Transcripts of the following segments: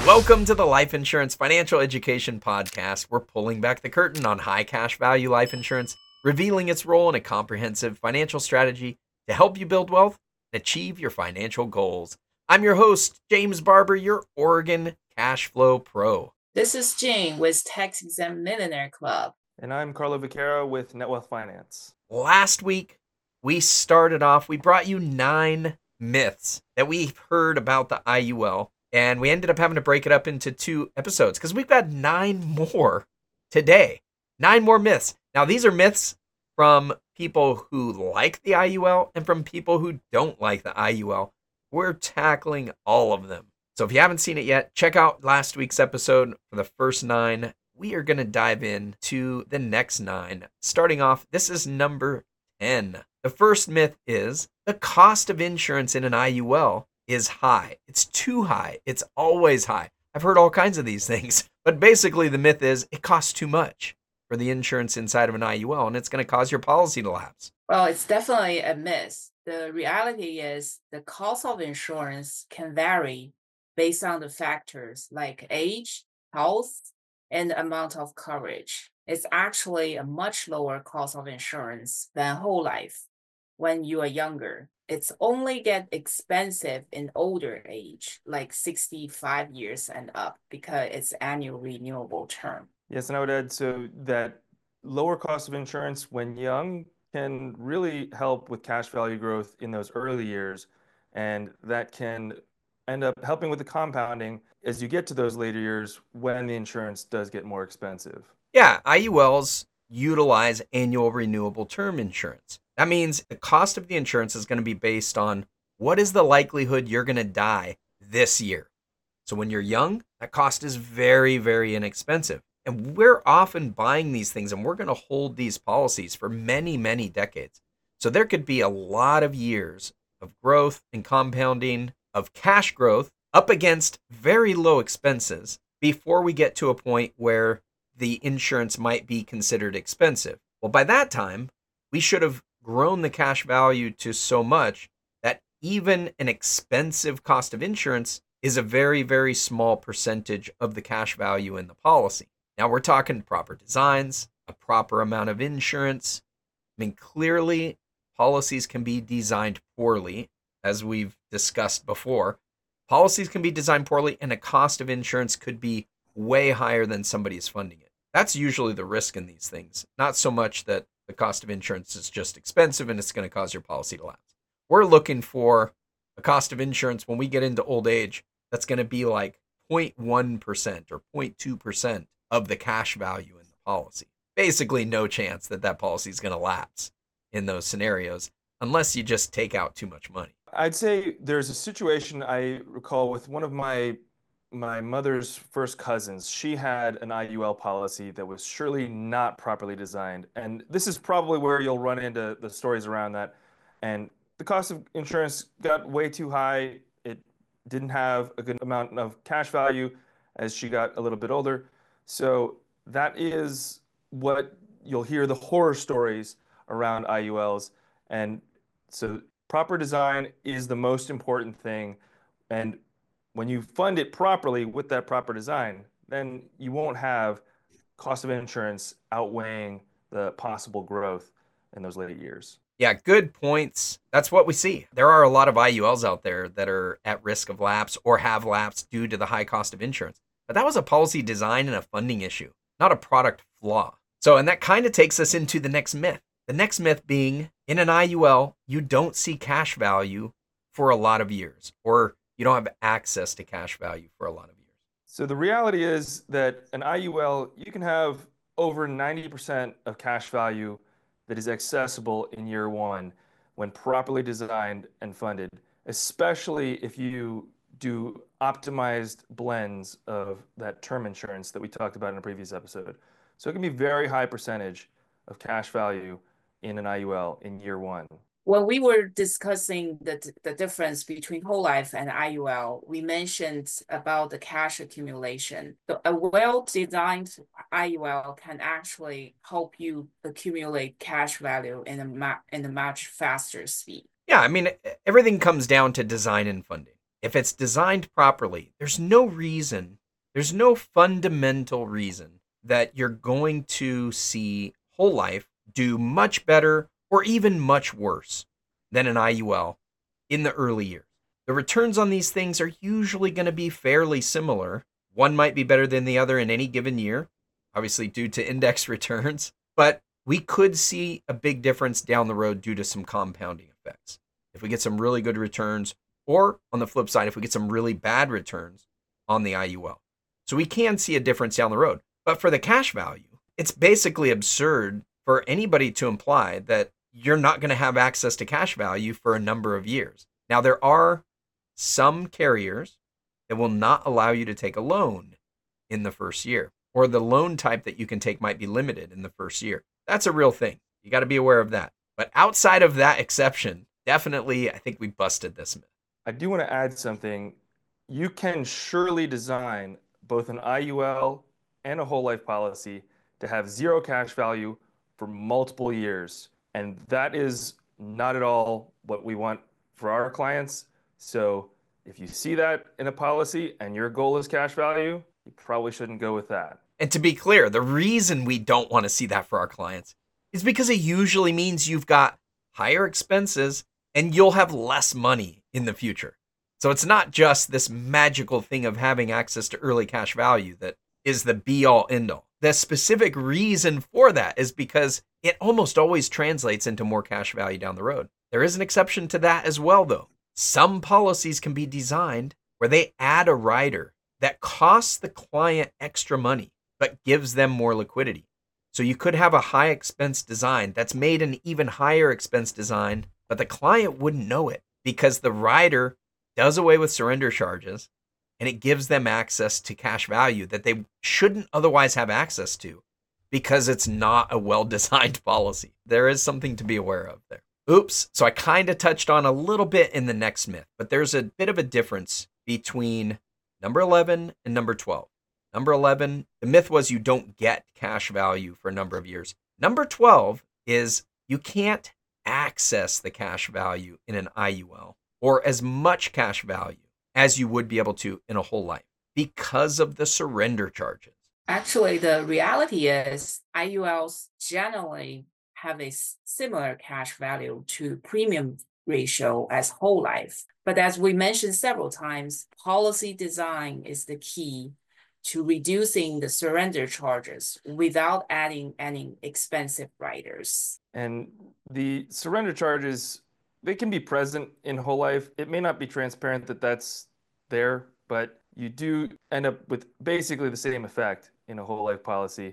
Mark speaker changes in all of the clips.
Speaker 1: Welcome to the Life Insurance Financial Education Podcast. We're pulling back the curtain on high cash value life insurance, revealing its role in a comprehensive financial strategy to help you build wealth and achieve your financial goals. I'm your host, James Barber, your Oregon Cash Flow Pro.
Speaker 2: This is Jane with Tax Exempt Millionaire Club.
Speaker 3: And I'm Carlo Vaquero with Net Wealth Finance.
Speaker 1: Last week, we brought you 9 myths that we've heard about the IUL. And we ended up having to break it up into 2 episodes because we've got 9 more today. 9 more myths. Now, these are myths from people who like the IUL and from people who don't like the IUL. We're tackling all of them. So if you haven't seen it yet, check out last week's episode for the first 9. We are going to dive into the next 9. Starting off, this is number 10. The first myth is the cost of insurance in an IUL is high. It's too high. It's always high. I've heard all kinds of these things, but basically the myth is it costs too much for the insurance inside of an IUL, and it's going to cause your policy to lapse.
Speaker 2: Well, it's definitely a myth. The reality is the cost of insurance can vary based on the factors like age, health, and the amount of coverage. It's actually a much lower cost of insurance than whole life when you are younger. It's only get expensive in older age, like 65 years and up, because it's annual renewable term.
Speaker 3: Yes, and I would add so that lower cost of insurance when young can really help with cash value growth in those early years, and that can end up helping with the compounding as you get to those later years when the insurance does get more expensive.
Speaker 1: Yeah, IULs utilize annual renewable term insurance. That means the cost of the insurance is going to be based on what is the likelihood you're going to die this year. So when you're young, that cost is very, very inexpensive. And we're often buying these things and we're going to hold these policies for many, many decades. So there could be a lot of years of growth and compounding of cash growth up against very low expenses before we get to a point where the insurance might be considered expensive. Well, by that time, we should have grown the cash value to so much that even an expensive cost of insurance is a very, very small percentage of the cash value in the policy. Now we're talking proper designs, a proper amount of insurance. I mean, clearly policies can be designed poorly, as we've discussed before. Policies can be designed poorly and the cost of insurance could be way higher than somebody is funding it. That's usually the risk in these things. Not so much that the cost of insurance is just expensive and it's going to cause your policy to lapse. We're looking for a cost of insurance when we get into old age that's going to be like 0.1% or 0.2% of the cash value in the policy. Basically no chance that that policy is going to lapse in those scenarios unless you just take out too much money.
Speaker 3: I'd say there's a situation I recall with one of my mother's first cousins. She had an IUL policy that was surely not properly designed. And this is probably where you'll run into the stories around that. And the cost of insurance got way too high. It didn't have a good amount of cash value as she got a little bit older. So that is what you'll hear the horror stories around IULs. And so proper design is the most important thing. And when you fund it properly with that proper design, then you won't have cost of insurance outweighing the possible growth in those later years.
Speaker 1: Yeah, good points. That's what we see. There are a lot of IULs out there that are at risk of lapse or have lapsed due to the high cost of insurance. But that was a policy design and a funding issue, not a product flaw. So, and that kind of takes us into the next myth. The next myth being, in an IUL, you don't see cash value for a lot of years, or you don't have access to cash value for a lot of years.
Speaker 3: So the reality is that an IUL, you can have over 90% of cash value that is accessible in year one when properly designed and funded, especially if you do optimized blends of that term insurance that we talked about in a previous episode. So it can be very high percentage of cash value in an IUL in year one.
Speaker 2: When we were discussing the difference between whole life and IUL, we mentioned about the cash accumulation. A well-designed IUL can actually help you accumulate cash value in a much faster speed.
Speaker 1: Yeah, I mean, everything comes down to design and funding. If it's designed properly, there's no reason there's no fundamental reason that you're going to see whole life do much better or even much worse than an IUL in the early years. The returns on these things are usually going to be fairly similar. One might be better than the other in any given year, obviously due to index returns, but we could see a big difference down the road due to some compounding effects. If we get some really good returns, or on the flip side, if we get some really bad returns on the IUL. So we can see a difference down the road. But for the cash value, it's basically absurd for anybody to imply that you're not going to have access to cash value for a number of years. Now, there are some carriers that will not allow you to take a loan in the first year, or the loan type that you can take might be limited in the first year. That's a real thing. You got to be aware of that. But outside of that exception, definitely, I think we busted this myth.
Speaker 3: I do want to add something. You can surely design both an IUL and a whole life policy to have zero cash value for multiple years. And that is not at all what we want for our clients. So if you see that in a policy and your goal is cash value, you probably shouldn't go with that.
Speaker 1: And to be clear, the reason we don't want to see that for our clients is because it usually means you've got higher expenses and you'll have less money in the future. So it's not just this magical thing of having access to early cash value that is the be all end all. The specific reason for that is because it almost always translates into more cash value down the road. There is an exception to that as well, though. Some policies can be designed where they add a rider that costs the client extra money, but gives them more liquidity. So you could have a high expense design that's made an even higher expense design, but the client wouldn't know it because the rider does away with surrender charges and it gives them access to cash value that they shouldn't otherwise have access to because it's not a well-designed policy. There is something to be aware of there. Oops, so I kind of touched on a little bit in the next myth, but there's a bit of a difference between number 11 and number 12. Number 11, the myth was you don't get cash value for a number of years. Number 12 is you can't access the cash value in an IUL or as much cash value as you would be able to in a whole life because of the surrender charges.
Speaker 2: Actually, the reality is IULs generally have a similar cash value to premium ratio as whole life. But as we mentioned several times, policy design is the key to reducing the surrender charges without adding any expensive riders.
Speaker 3: And the surrender charges, they can be present in whole life. It may not be transparent that that's there, but you do end up with basically the same effect in a whole life policy.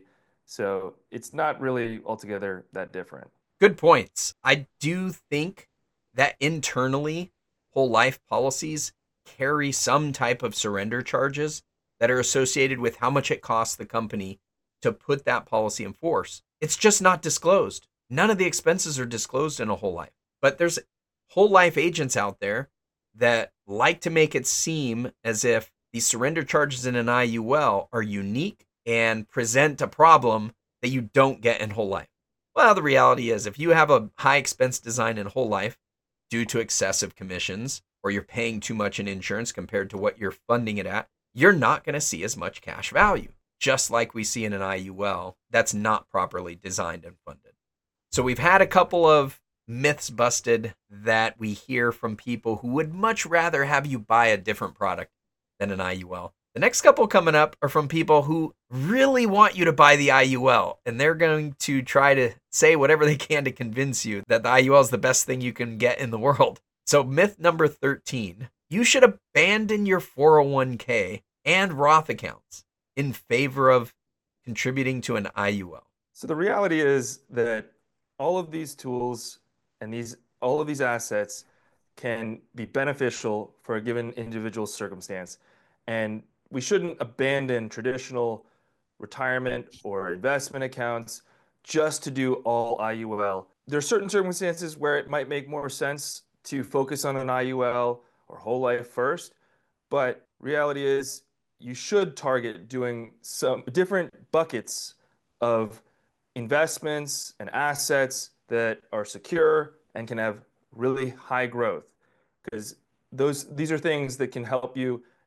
Speaker 3: So it's not really altogether that different.
Speaker 1: Good points. I do think that internally, whole life policies carry some type of surrender charges that are associated with how much it costs the company to put that policy in force. It's just not disclosed. None of the expenses are disclosed in a whole life. But there's whole life agents out there that like to make it seem as if these surrender charges in an IUL are unique and present a problem that you don't get in whole life. Well, the reality is if you have a high expense design in whole life due to excessive commissions or you're paying too much in insurance compared to what you're funding it at, you're not going to see as much cash value, just like we see in an IUL that's not properly designed and funded. So we've had a couple of myths busted that we hear from people who would much rather have you buy a different product than an IUL. The next couple coming up are from people who really want you to buy the IUL, and they're going to try to say whatever they can to convince you that the IUL is the best thing you can get in the world. So myth number 13, you should abandon your 401k and Roth accounts in favor of contributing to an IUL.
Speaker 3: So the reality is that all of these tools and all of these assets can be beneficial for a given individual circumstance. And we shouldn't abandon traditional retirement or investment accounts just to do all IUL. There are certain circumstances where it might make more sense to focus on an IUL or whole life first, but reality is you should target doing some different buckets of investments and assets that are secure and can have really high growth, because these are things that can help you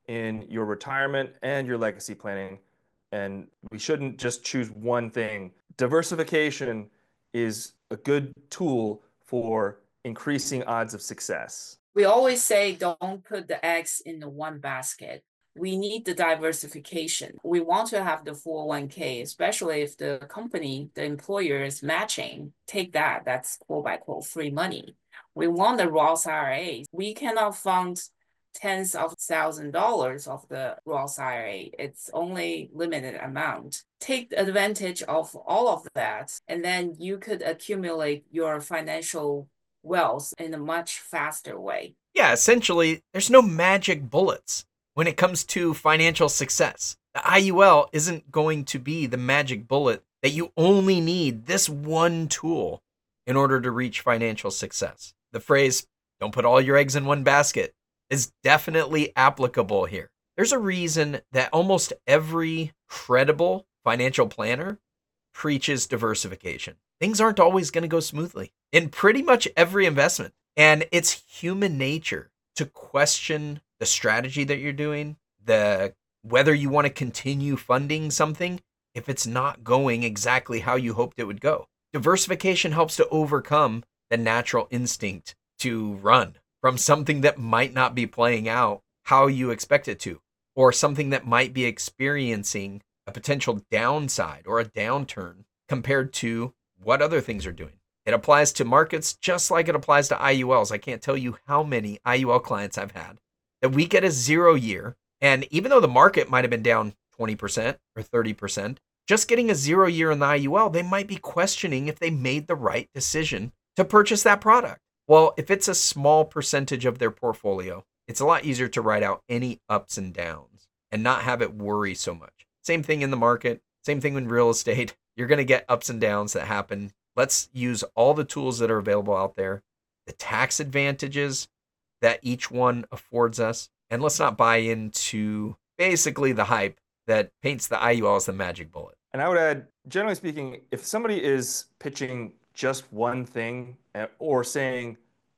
Speaker 3: in your retirement and your legacy planning. And we shouldn't just choose one thing. Diversification is a good tool for increasing odds of success.
Speaker 2: We always say don't put the eggs in the one basket. We need the diversification. We want to have the 401k, especially if the company, the employer is matching. Take that. That's quote by quote free money. We want the Roth IRA. We cannot fund tens of $1,000s of the Roth IRA. It's only limited amount. Take advantage of all of that, and then you could accumulate your financial wealth in a much faster way.
Speaker 1: Yeah, essentially, there's no magic bullets when it comes to financial success. The IUL isn't going to be the magic bullet that you only need this one tool in order to reach financial success. The phrase, don't put all your eggs in one basket, is definitely applicable here. There's a reason that almost every credible financial planner preaches diversification. Things aren't always going to go smoothly in pretty much every investment. And it's human nature to question the strategy that you're doing, whether you want to continue funding something if it's not going exactly how you hoped it would go. Diversification helps to overcome the natural instinct to run from something that might not be playing out how you expect it to, or something that might be experiencing a potential downside or a downturn compared to what other things are doing. It applies to markets just like it applies to IULs. I can't tell you how many IUL clients I've had that we get a 0 year, and even though the market might have been down 20% or 30%, just getting a 0 year in the IUL, they might be questioning if they made the right decision to purchase that product. Well, if it's a small percentage of their portfolio, it's a lot easier to write out any ups and downs and not have it worry so much. Same thing in the market, same thing in real estate. You're going to get ups and downs that happen. Let's use all the tools that are available out there, the tax advantages that each one affords us, and let's not buy into basically the hype that paints the IUL as the magic bullet.
Speaker 3: And I would add, generally speaking, if somebody is pitching just one thing or saying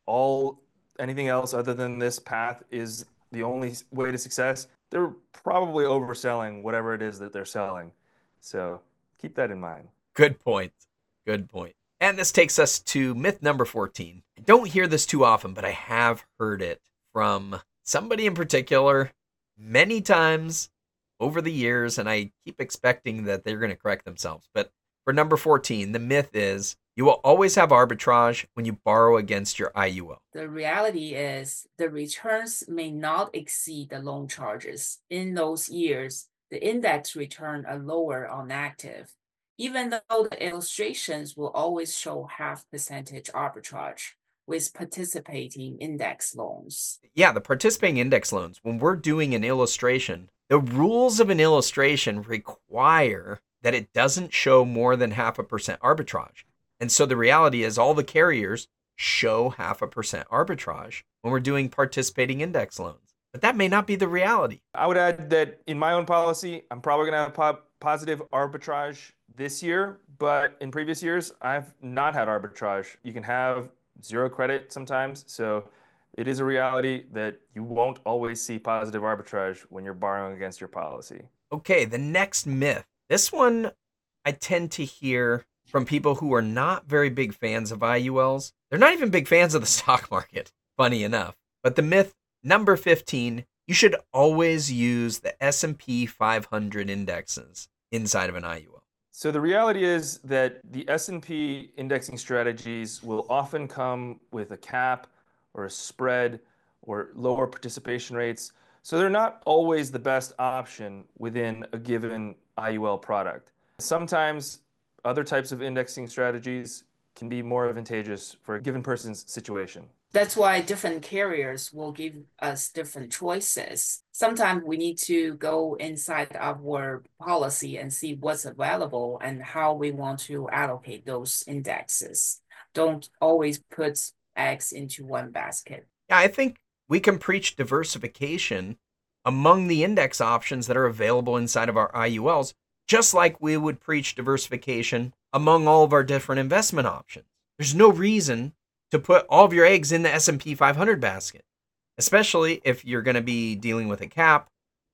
Speaker 3: anything else other than this path is the only way to success, they're probably overselling whatever it is that they're selling. So keep that in mind.
Speaker 1: Good point. Good point. And this takes us to myth number 14. I don't hear this too often, but I have heard it from somebody in particular many times over the years, and I keep expecting that they're going to correct themselves. But for number 14, the myth is you will always have arbitrage when you borrow against your IUL.
Speaker 2: The reality is the returns may not exceed the loan charges. In those years, the index return are lower on active, even though the illustrations will always show 0.5% arbitrage with participating index loans.
Speaker 1: Yeah, the participating index loans, when we're doing an illustration, the rules of an illustration require that it doesn't show more than 0.5% arbitrage. And so the reality is all the carriers show 0.5% arbitrage when we're doing participating index loans. But that may not be the reality.
Speaker 3: I would add that in my own policy, I'm probably going to have positive arbitrage this year, but in previous years, I've not had arbitrage. You can have zero credit sometimes, so it is a reality that you won't always see positive arbitrage when you're borrowing against your policy.
Speaker 1: Okay, the next myth. This one I tend to hear from people who are not very big fans of IULs. They're not even big fans of the stock market, funny enough. But the myth number 15, you should always use the S&P 500 indexes inside of an IUL.
Speaker 3: So the reality is that the S&P indexing strategies will often come with a cap or a spread or lower participation rates. So they're not always the best option within a given IUL product. Sometimes other types of indexing strategies can be more advantageous for a given person's situation.
Speaker 2: That's why different carriers will give us different choices. Sometimes we need to go inside our policy and see what's available and how we want to allocate those indexes. Don't always put eggs into one basket.
Speaker 1: Yeah, I think we can preach diversification among the index options that are available inside of our IULs, just like we would preach diversification among all of our different investment options. There's no reason to put all of your eggs in the S&P 500 basket, especially if you're going to be dealing with a cap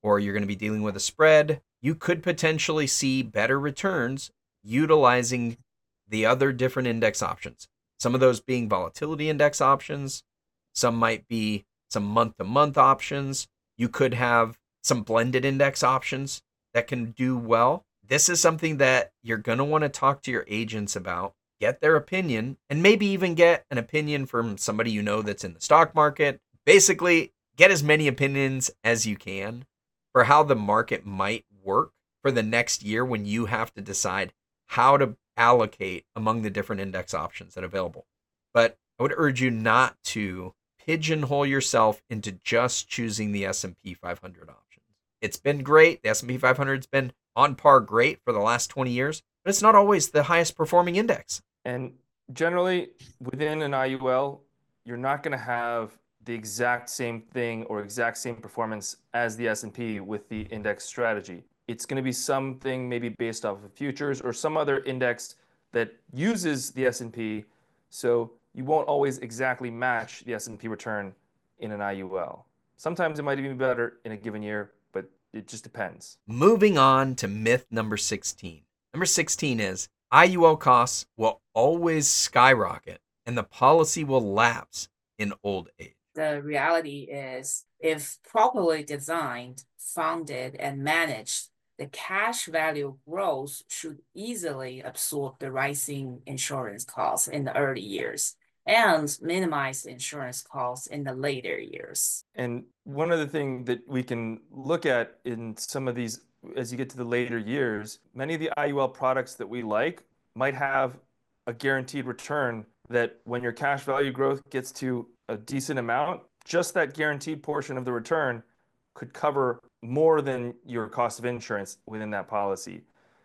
Speaker 1: or you're going to be dealing with a spread, you could potentially see better returns utilizing the other different index options. Some of those being volatility index options, some might be some month-to-month options. You could have some blended index options that can do well. This is something that you're going to want to talk to your agents about, get their opinion, and maybe even get an opinion from somebody you know that's in the stock market. Basically, get as many opinions as you can for how the market might work for the next year when you have to decide how to allocate among the different index options that are available. But I would urge you not to pigeonhole yourself into just choosing the S&P 500 options. It's been great. The S&P 500's been on par great for the last 20 years, but it's not always the highest performing index.
Speaker 3: And generally, within an IUL, you're not going to have the exact same thing or exact same performance as the S&P with the index strategy. It's going to be something maybe based off of futures or some other index that uses the S&P, so you won't always exactly match the S&P return in an IUL. Sometimes it might even be better in a given year, but it just depends.
Speaker 1: Moving on to myth number 16. Number 16 is IUL costs will always skyrocket and the policy will lapse in old age.
Speaker 2: The reality is, if properly designed, funded, and managed, the cash value growth should easily absorb the rising insurance costs in the early years and minimize the insurance costs in the later years.
Speaker 3: And one other thing that we can look at in some of these, as you get to the later years, many of the IUL products that we like might have a guaranteed return that when your cash value growth gets to a decent amount, just that guaranteed portion of the return could cover more than your cost of insurance within that policy.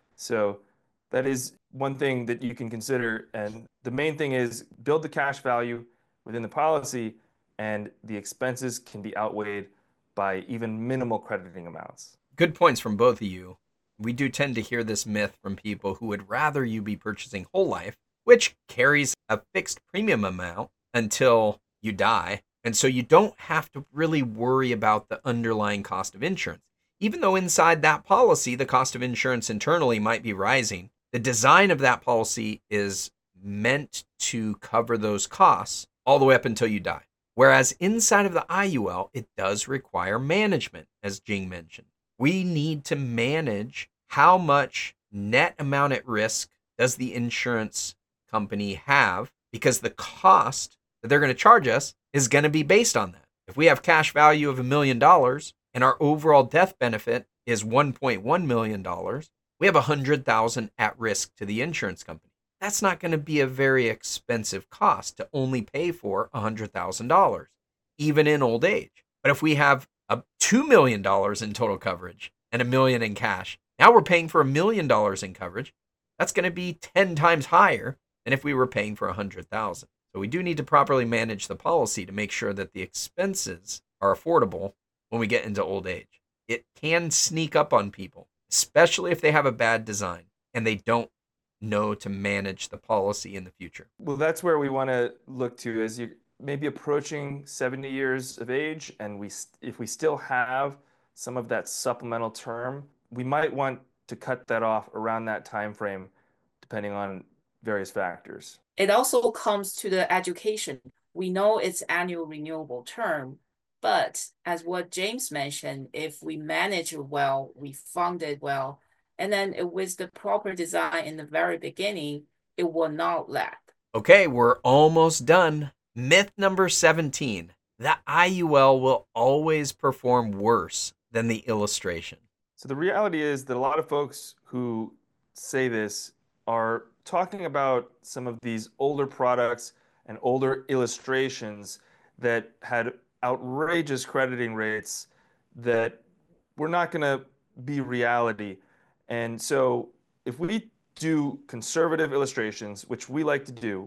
Speaker 3: So that is one thing that you can consider. And the main thing is build the cash value within the policy, and the expenses can be outweighed by even minimal crediting amounts.
Speaker 1: Good points from both of you. We do tend to hear this myth from people who would rather you be purchasing whole life, which carries a fixed premium amount until you die. And so you don't have to really worry about the underlying cost of insurance. Even though inside that policy, the cost of insurance internally might be rising, the design of that policy is meant to cover those costs all the way up until you die. Whereas inside of the IUL, it does require management, as Jing mentioned. We need to manage how much net amount at risk does the insurance company have, because the cost that they're going to charge us is going to be based on that. If we have cash value of $1 million and our overall death benefit is $1.1 million, we have $100,000 at risk to the insurance company. That's not going to be a very expensive cost to only pay for $100,000, even in old age. But if we have $2 million in total coverage and $1 million in cash, now we're paying for $1 million in coverage. That's going to be 10 times higher than if we were paying for $100,000. So we do need to properly manage the policy to make sure that the expenses are affordable when we get into old age. It can sneak up on people, especially if they have a bad design and they don't know to manage the policy in the future.
Speaker 3: Well, that's where we want to look to as you maybe approaching 70 years of age, and if we still have some of that supplemental term, we might want to cut that off around that time frame, depending on various factors.
Speaker 2: It also comes to the education. We know it's annual renewable term, but as what James mentioned, if we manage it well, we fund it well, and then with the proper design in the very beginning, it will not lag.
Speaker 1: Okay, we're almost done. Myth number 17. The IUL will always perform worse than the illustration.
Speaker 3: So the reality is that a lot of folks who say this are talking about some of these older products and older illustrations that had outrageous crediting rates that were not going to be reality. And so if we do conservative illustrations, which we like to do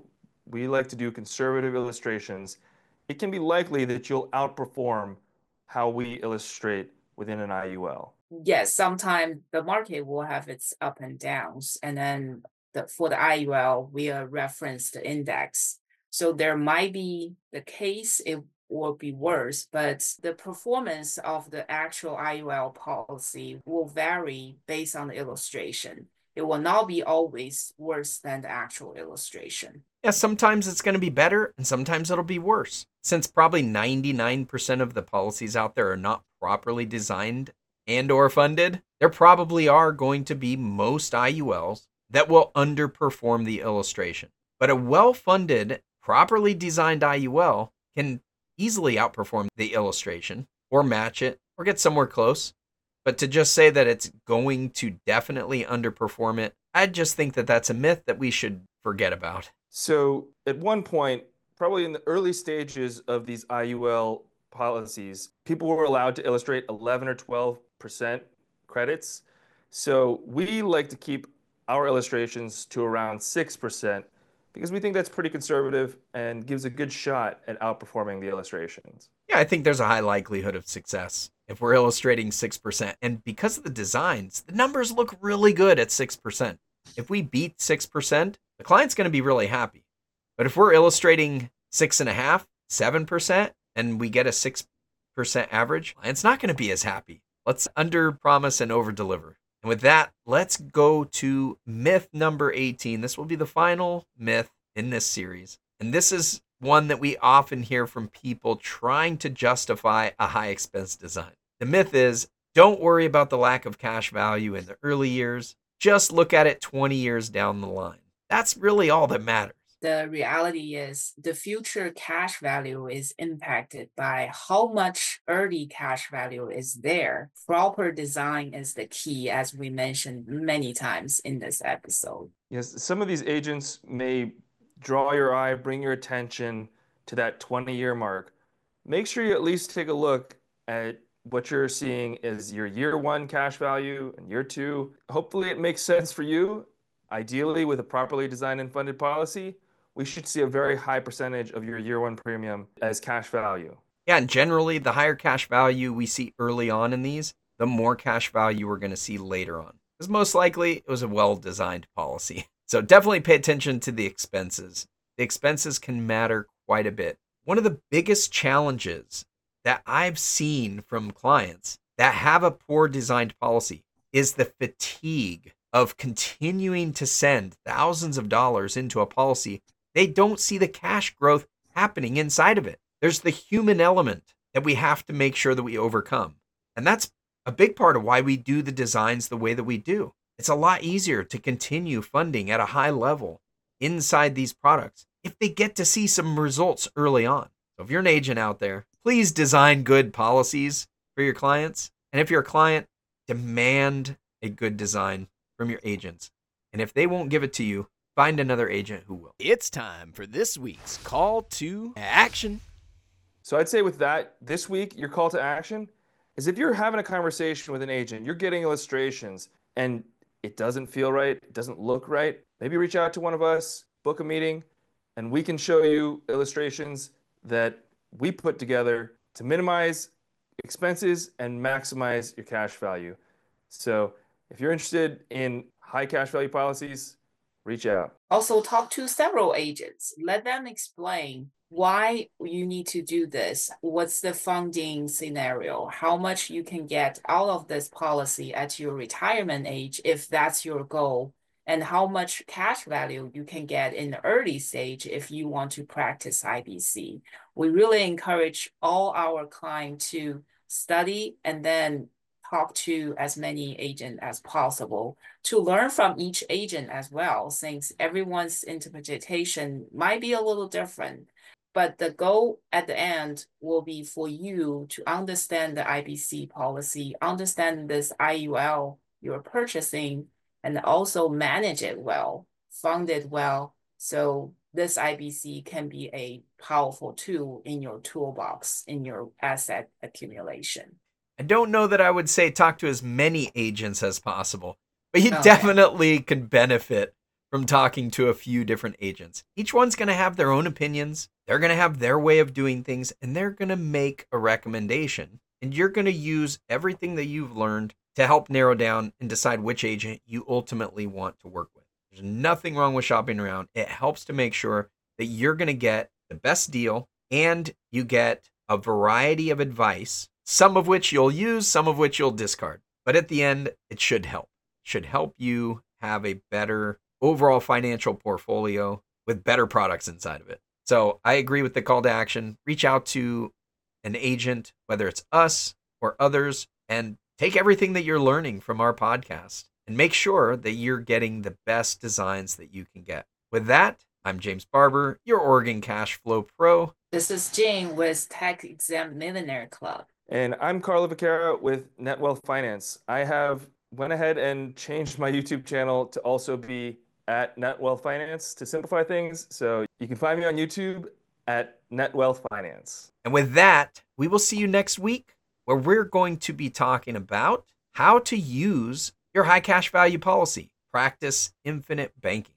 Speaker 3: conservative illustrations, it can be likely that you'll outperform how we illustrate within an IUL.
Speaker 2: Yes, sometimes the market will have its up and downs, and then for the IUL, we reference the index. So there might be the case or be worse, but the performance of the actual IUL policy will vary based on the illustration. It will not be always worse than the actual illustration.
Speaker 1: Yeah, sometimes it's going to be better and sometimes it'll be worse. Since probably 99% of the policies out there are not properly designed and or funded, there probably are going to be most IULs that will underperform the illustration. But a well-funded, properly designed IUL can easily outperform the illustration or match it or get somewhere close. But to just say that it's going to definitely underperform it, I just think that that's a myth that we should forget about.
Speaker 3: So at one point, probably in the early stages of these IUL policies, people were allowed to illustrate 11 or 12% credits. So we like to keep our illustrations to around 6% because we think that's pretty conservative and gives a good shot at outperforming the illustrations.
Speaker 1: Yeah, I think there's a high likelihood of success if we're illustrating 6%. And because of the designs, the numbers look really good at 6%. If we beat 6%, the client's going to be really happy. But if we're illustrating 6.5%, 7%, and we get a 6% average, client's not going to be as happy. Let's under promise and over deliver. And with that, let's go to myth number 18. This will be the final myth in this series. And this is one that we often hear from people trying to justify a high expense design. The myth is, don't worry about the lack of cash value in the early years. Just look at it 20 years down the line. That's really all that matters.
Speaker 2: The reality is the future cash value is impacted by how much early cash value is there. Proper design is the key, as we mentioned many times in this episode.
Speaker 3: Yes, some of these agents may draw your eye, bring your attention to that 20-year mark. Make sure you at least take a look at what you're seeing is your year one cash value and year two. Hopefully it makes sense for you. Ideally, with a properly designed and funded policy, we should see a very high percentage of your year one premium as cash value.
Speaker 1: Yeah, and generally, the higher cash value we see early on in these, the more cash value we're going to see later on. Because most likely, it was a well-designed policy. So definitely pay attention to the expenses. The expenses can matter quite a bit. One of the biggest challenges that I've seen from clients that have a poor designed policy is the fatigue of continuing to send thousands of dollars into a policy. They don't see the cash growth happening inside of it. There's the human element that we have to make sure that we overcome. And that's a big part of why we do the designs the way that we do. It's a lot easier to continue funding at a high level inside these products if they get to see some results early on. So if you're an agent out there, please design good policies for your clients. And if you're a client, demand a good design from your agents. And if they won't give it to you, find another agent who will. It's time for this week's call to action.
Speaker 3: So I'd say with that, this week, your call to action is if you're having a conversation with an agent, you're getting illustrations, and it doesn't feel right, it doesn't look right, maybe reach out to one of us, book a meeting, and we can show you illustrations that we put together to minimize expenses and maximize your cash value. So if you're interested in high cash value policies, reach out.
Speaker 2: Also, talk to several agents. Let them explain why you need to do this. What's the funding scenario? How much you can get out of this policy at your retirement age if that's your goal, and how much cash value you can get in the early stage if you want to practice IBC. We really encourage all our clients to study and then talk to as many agents as possible to learn from each agent as well, since everyone's interpretation might be a little different. But the goal at the end will be for you to understand the IBC policy, understand this IUL you're purchasing, and also manage it well, fund it well. So this IBC can be a powerful tool in your toolbox, in your asset accumulation.
Speaker 1: I don't know that I would say talk to as many agents as possible, but you definitely can benefit from talking to a few different agents. Each one's going to have their own opinions. They're going to have their way of doing things, and they're going to make a recommendation. And you're going to use everything that you've learned to help narrow down and decide which agent you ultimately want to work with. There's nothing wrong with shopping around. It helps to make sure that you're going to get the best deal and you get a variety of advice, some of which you'll use, some of which you'll discard. But at the end, it should help. It should help you have a better overall financial portfolio with better products inside of it. So I agree with the call to action. Reach out to an agent, whether it's us or others, and take everything that you're learning from our podcast and make sure that you're getting the best designs that you can get. With that, I'm James Barber, your Oregon Cash Flow Pro.
Speaker 2: This is Jane with Tax Exempt Millionaire Club.
Speaker 3: And I'm Carlo Vaquera with NetWealth Finance. I have went ahead and changed my YouTube channel to also be at NetWealth Finance to simplify things. So you can find me on YouTube at NetWealth Finance.
Speaker 1: And with that, we will see you next week, where we're going to be talking about how to use your high cash value policy. Practice infinite banking.